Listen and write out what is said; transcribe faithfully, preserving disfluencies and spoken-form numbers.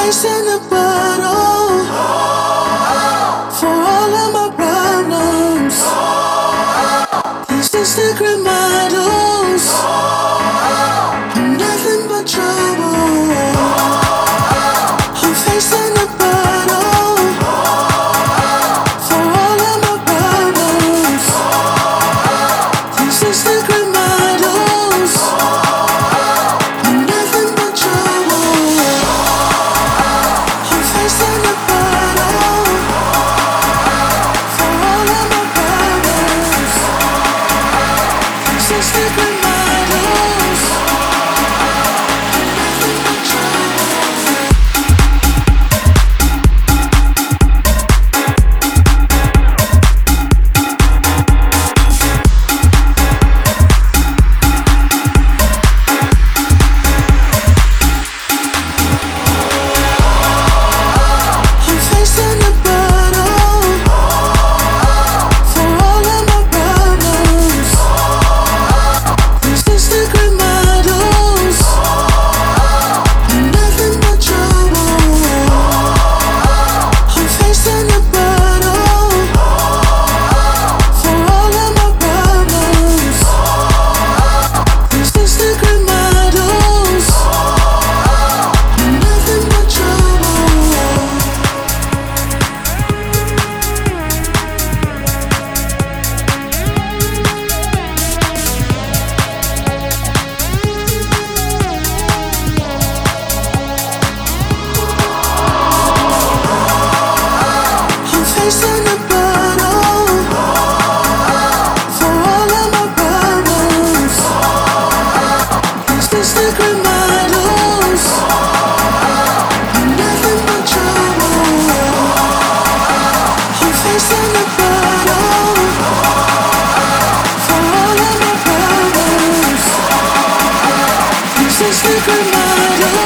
facing the bottle for all of my problems. These Instagram models, I'm nothing but trouble. I'm facing the bottle for all of my problems. These Instagram models, I'm nothing but trouble. I'm facing the bottle for all of my problems. These Instagram models, I'm nothing but trouble. I'm facing the bottle for all of my problems. These Instagram models, I'm nothing but trouble. I'm facing the bottle for all of my problems. These Instagram models, I'm nothing but trouble. I'm facing the bottle for all of my problems. These Instagram models, I'm nothing but trouble. I'm facing the bottle for all of my problems. These Instagram models.